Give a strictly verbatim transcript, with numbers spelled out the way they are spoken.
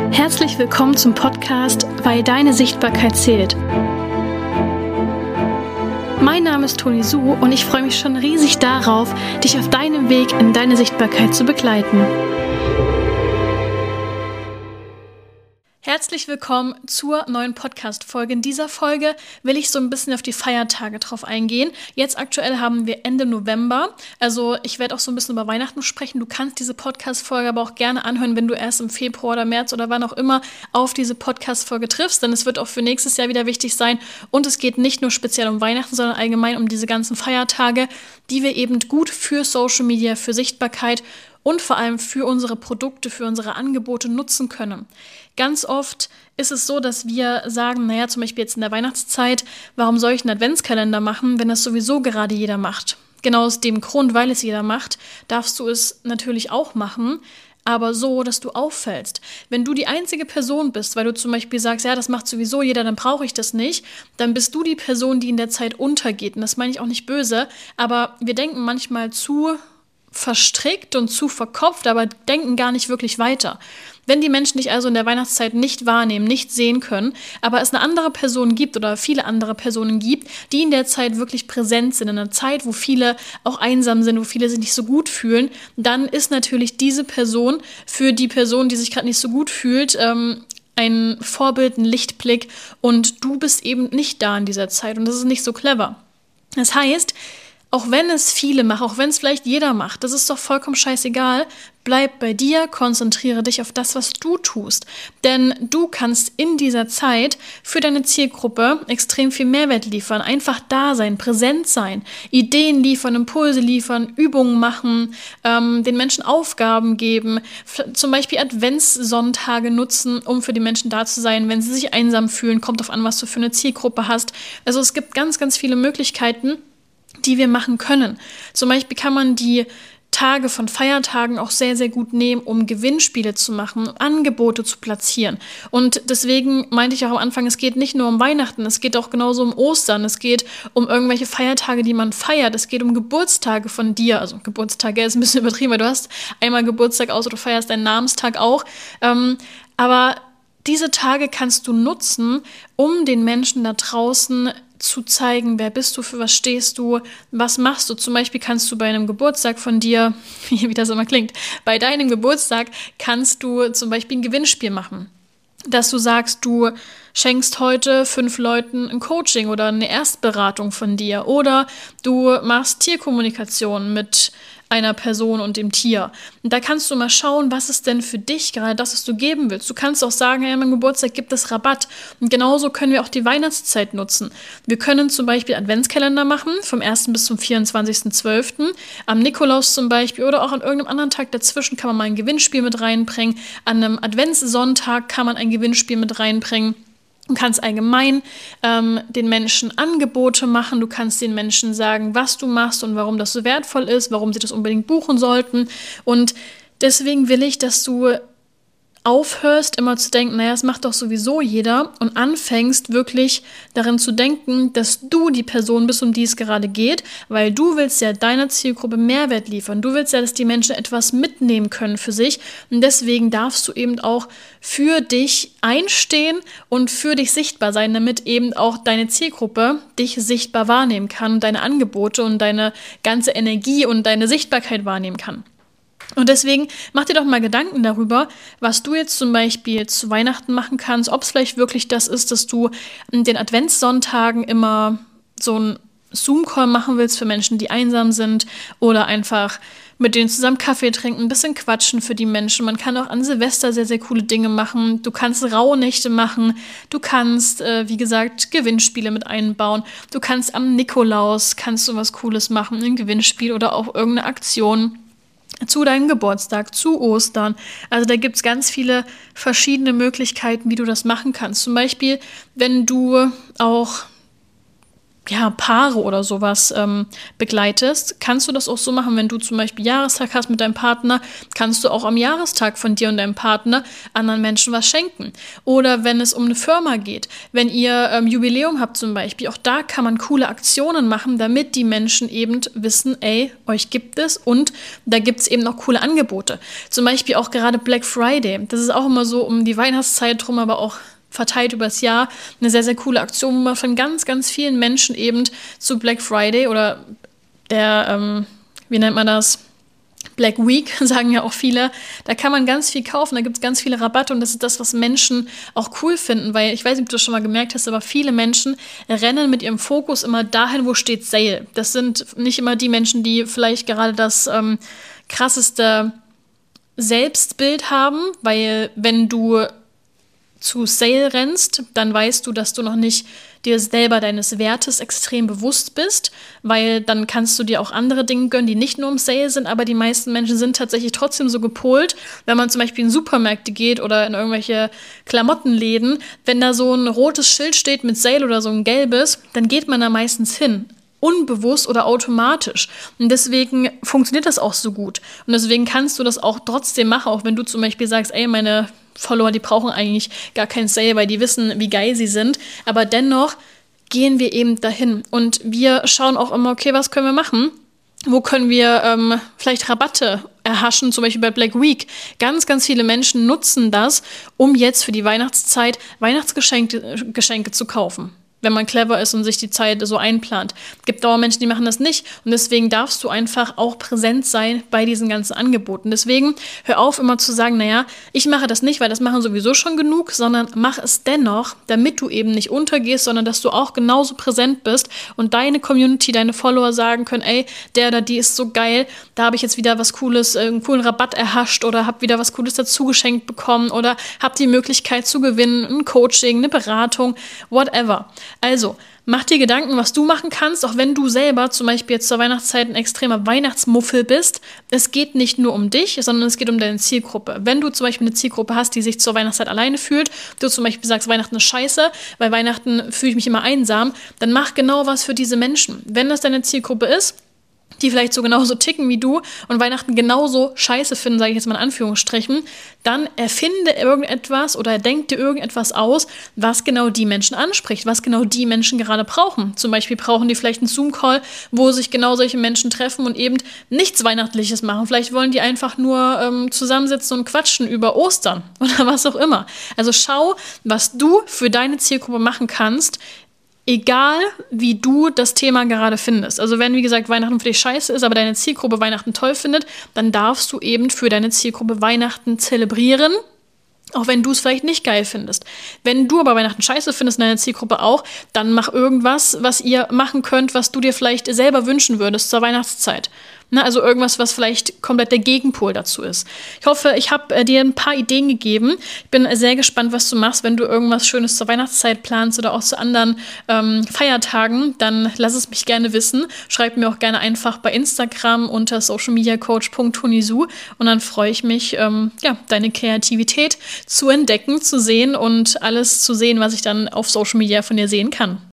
Herzlich willkommen zum Podcast Weil deine Sichtbarkeit zählt. Mein Name ist Toni Su und ich freue mich schon riesig darauf, dich auf deinem Weg in deine Sichtbarkeit zu begleiten. Herzlich willkommen zur neuen Podcast-Folge. In dieser Folge will ich so ein bisschen auf die Feiertage drauf eingehen. Jetzt aktuell haben wir Ende November, also ich werde auch so ein bisschen über Weihnachten sprechen. Du kannst diese Podcast-Folge aber auch gerne anhören, wenn du erst im Februar oder März oder wann auch immer auf diese Podcast-Folge triffst, denn es wird auch für nächstes Jahr wieder wichtig sein. Und es geht nicht nur speziell um Weihnachten, sondern allgemein um diese ganzen Feiertage, die wir eben gut für Social Media, für Sichtbarkeit und vor allem für unsere Produkte, für unsere Angebote nutzen können. Ganz oft ist es so, dass wir sagen, naja, zum Beispiel jetzt in der Weihnachtszeit, warum soll ich einen Adventskalender machen, wenn das sowieso gerade jeder macht? Genau aus dem Grund, weil es jeder macht, darfst du es natürlich auch machen, aber so, dass du auffällst. Wenn du die einzige Person bist, weil du zum Beispiel sagst, ja, das macht sowieso jeder, dann brauche ich das nicht, dann bist du die Person, die in der Zeit untergeht. Und das meine ich auch nicht böse, aber wir denken manchmal zu verstrickt und zu verkopft, aber denken gar nicht wirklich weiter. Wenn die Menschen dich also in der Weihnachtszeit nicht wahrnehmen, nicht sehen können, aber es eine andere Person gibt oder viele andere Personen gibt, die in der Zeit wirklich präsent sind, in einer Zeit, wo viele auch einsam sind, wo viele sich nicht so gut fühlen, dann ist natürlich diese Person für die Person, die sich gerade nicht so gut fühlt, ähm, ein Vorbild, ein Lichtblick und du bist eben nicht da in dieser Zeit und das ist nicht so clever. Das heißt, auch wenn es viele machen, auch wenn es vielleicht jeder macht, das ist doch vollkommen scheißegal, bleib bei dir, konzentriere dich auf das, was du tust. Denn du kannst in dieser Zeit für deine Zielgruppe extrem viel Mehrwert liefern, einfach da sein, präsent sein, Ideen liefern, Impulse liefern, Übungen machen, ähm, den Menschen Aufgaben geben, zum Beispiel Adventssonntage nutzen, um für die Menschen da zu sein, wenn sie sich einsam fühlen, kommt drauf an, was du für eine Zielgruppe hast. Also es gibt ganz, ganz viele Möglichkeiten, die wir machen können. Zum Beispiel kann man die Tage von Feiertagen auch sehr, sehr gut nehmen, um Gewinnspiele zu machen, Angebote zu platzieren. Und deswegen meinte ich auch am Anfang, es geht nicht nur um Weihnachten, es geht auch genauso um Ostern, es geht um irgendwelche Feiertage, die man feiert, es geht um Geburtstage von dir, also Geburtstage ist ein bisschen übertrieben, weil du hast einmal Geburtstag aus oder du feierst deinen Namenstag auch, ähm, aber diese Tage kannst du nutzen, um den Menschen da draußen zu zeigen, wer bist du, für was stehst du, was machst du. Zum Beispiel kannst du bei einem Geburtstag von dir, wie das immer klingt, bei deinem Geburtstag kannst du zum Beispiel ein Gewinnspiel machen. Dass du sagst, du schenkst heute fünf Leuten ein Coaching oder eine Erstberatung von dir oder du machst Tierkommunikation mit einer Person und dem Tier. Und da kannst du mal schauen, was ist denn für dich gerade das, was du geben willst. Du kannst auch sagen, hey, an meinem Geburtstag gibt es Rabatt. Und genauso können wir auch die Weihnachtszeit nutzen. Wir können zum Beispiel Adventskalender machen, vom ersten bis zum vierundzwanzigsten zwölften Am Nikolaus zum Beispiel oder auch an irgendeinem anderen Tag dazwischen kann man mal ein Gewinnspiel mit reinbringen. An einem Adventssonntag kann man ein Gewinnspiel mit reinbringen. Du kannst allgemein ähm, den Menschen Angebote machen, du kannst den Menschen sagen, was du machst und warum das so wertvoll ist, warum sie das unbedingt buchen sollten. Und deswegen will ich, dass du aufhörst, immer zu denken, naja, das macht doch sowieso jeder und anfängst wirklich darin zu denken, dass du die Person bist, um die es gerade geht, weil du willst ja deiner Zielgruppe Mehrwert liefern. Du willst ja, dass die Menschen etwas mitnehmen können für sich und deswegen darfst du eben auch für dich einstehen und für dich sichtbar sein, damit eben auch deine Zielgruppe dich sichtbar wahrnehmen kann und deine Angebote und deine ganze Energie und deine Sichtbarkeit wahrnehmen kann. Und deswegen mach dir doch mal Gedanken darüber, was du jetzt zum Beispiel zu Weihnachten machen kannst, ob es vielleicht wirklich das ist, dass du in den Adventssonntagen immer so einen Zoom-Call machen willst für Menschen, die einsam sind oder einfach mit denen zusammen Kaffee trinken, ein bisschen quatschen für die Menschen. Man kann auch an Silvester sehr, sehr coole Dinge machen. Du kannst Rauhnächte machen. Du kannst, äh, wie gesagt, Gewinnspiele mit einbauen. Du kannst am Nikolaus, kannst du was Cooles machen, ein Gewinnspiel oder auch irgendeine Aktion zu deinem Geburtstag, zu Ostern. Also da gibt es ganz viele verschiedene Möglichkeiten, wie du das machen kannst. Zum Beispiel, wenn du auch ja, Paare oder sowas ähm, begleitest, kannst du das auch so machen, wenn du zum Beispiel Jahrestag hast mit deinem Partner, kannst du auch am Jahrestag von dir und deinem Partner anderen Menschen was schenken. Oder wenn es um eine Firma geht, wenn ihr ähm, Jubiläum habt zum Beispiel, auch da kann man coole Aktionen machen, damit die Menschen eben wissen, ey, euch gibt es und da gibt es eben noch coole Angebote. Zum Beispiel auch gerade Black Friday, das ist auch immer so um die Weihnachtszeit drum, aber auch verteilt übers Jahr, eine sehr, sehr coole Aktion, wo man von ganz, ganz vielen Menschen eben zu Black Friday oder der, ähm, wie nennt man das, Black Week, sagen ja auch viele, da kann man ganz viel kaufen, da gibt es ganz viele Rabatte und das ist das, was Menschen auch cool finden, weil ich weiß nicht, ob du das schon mal gemerkt hast, aber viele Menschen rennen mit ihrem Fokus immer dahin, wo steht Sale. Das sind nicht immer die Menschen, die vielleicht gerade das ähm, krasseste Selbstbild haben, weil wenn du zu Sale rennst, dann weißt du, dass du noch nicht dir selber deines Wertes extrem bewusst bist, weil dann kannst du dir auch andere Dinge gönnen, die nicht nur im Sale sind, aber die meisten Menschen sind tatsächlich trotzdem so gepolt, wenn man zum Beispiel in Supermärkte geht oder in irgendwelche Klamottenläden, wenn da so ein rotes Schild steht mit Sale oder so ein gelbes, dann geht man da meistens hin. Unbewusst oder automatisch. Und deswegen funktioniert das auch so gut. Und deswegen kannst du das auch trotzdem machen, auch wenn du zum Beispiel sagst, ey, meine Follower, die brauchen eigentlich gar keinen Sale, weil die wissen, wie geil sie sind. Aber dennoch gehen wir eben dahin. Und wir schauen auch immer, okay, was können wir machen? Wo können wir ähm, vielleicht Rabatte erhaschen, zum Beispiel bei Black Week. Ganz, ganz viele Menschen nutzen das, um jetzt für die Weihnachtszeit Weihnachtsgeschenke Geschenke zu kaufen. Wenn man clever ist und sich die Zeit so einplant. Es gibt Dauermenschen, die machen das nicht und deswegen darfst du einfach auch präsent sein bei diesen ganzen Angeboten. Deswegen hör auf immer zu sagen, naja, ich mache das nicht, weil das machen sowieso schon genug, sondern mach es dennoch, damit du eben nicht untergehst, sondern dass du auch genauso präsent bist und deine Community, deine Follower sagen können, ey, der oder die ist so geil, da habe ich jetzt wieder was Cooles, einen coolen Rabatt erhascht oder habe wieder was Cooles dazu geschenkt bekommen oder habe die Möglichkeit zu gewinnen, ein Coaching, eine Beratung, whatever. Also, mach dir Gedanken, was du machen kannst, auch wenn du selber zum Beispiel jetzt zur Weihnachtszeit ein extremer Weihnachtsmuffel bist. Es geht nicht nur um dich, sondern es geht um deine Zielgruppe. Wenn du zum Beispiel eine Zielgruppe hast, die sich zur Weihnachtszeit alleine fühlt, du zum Beispiel sagst, Weihnachten ist scheiße, weil Weihnachten fühle ich mich immer einsam, dann mach genau was für diese Menschen. Wenn das deine Zielgruppe ist, die vielleicht so genauso ticken wie du und Weihnachten genauso scheiße finden, sage ich jetzt mal in Anführungsstrichen, dann erfinde irgendetwas oder denk dir irgendetwas aus, was genau die Menschen anspricht, was genau die Menschen gerade brauchen. Zum Beispiel brauchen die vielleicht einen Zoom-Call, wo sich genau solche Menschen treffen und eben nichts Weihnachtliches machen. Vielleicht wollen die einfach nur ähm, zusammensitzen und quatschen über Ostern oder was auch immer. Also schau, was du für deine Zielgruppe machen kannst, egal, wie du das Thema gerade findest. Also wenn, wie gesagt, Weihnachten für dich scheiße ist, aber deine Zielgruppe Weihnachten toll findet, dann darfst du eben für deine Zielgruppe Weihnachten zelebrieren, auch wenn du es vielleicht nicht geil findest. Wenn du aber Weihnachten scheiße findest, deine Zielgruppe auch, dann mach irgendwas, was ihr machen könnt, was du dir vielleicht selber wünschen würdest zur Weihnachtszeit. Na, also irgendwas, was vielleicht komplett der Gegenpol dazu ist. Ich hoffe, ich habe äh, dir ein paar Ideen gegeben. Ich bin sehr gespannt, was du machst, wenn du irgendwas Schönes zur Weihnachtszeit planst oder auch zu anderen ähm, Feiertagen. Dann lass es mich gerne wissen. Schreib mir auch gerne einfach bei Instagram unter socialmediacoach punkt tonisu und dann freue ich mich, ähm, ja, deine Kreativität zu entdecken, zu sehen und alles zu sehen, was ich dann auf Social Media von dir sehen kann.